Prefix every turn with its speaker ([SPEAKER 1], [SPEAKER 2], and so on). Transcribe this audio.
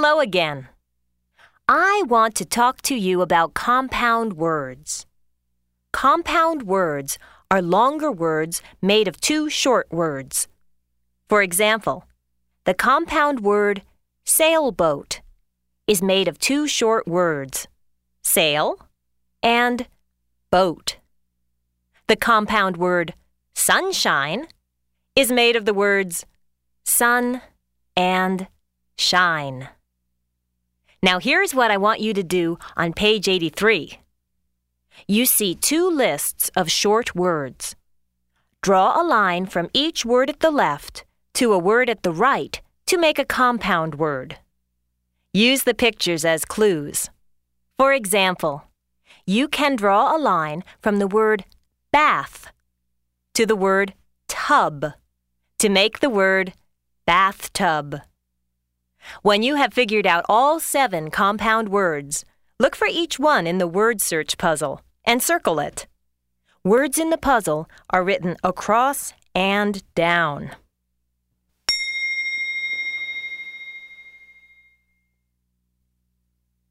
[SPEAKER 1] Hello again. I want to talk to you about compound words. Compound words are longer words made of two short words. For example, the compound word sailboat is made of two short words, sail and boat. The compound word sunshine is made of the words sun and shine. Now here's what I want you to do on page 83. You see two lists of short words. Draw a line from each word at the left to a word at the right to make a compound word. Use the pictures as clues. For example, you can draw a line from the word bath to the word tub to make the word bathtub. When you have figured out all 7 compound words, look for each one in the word search puzzle and circle it. Words in the puzzle are written across and down.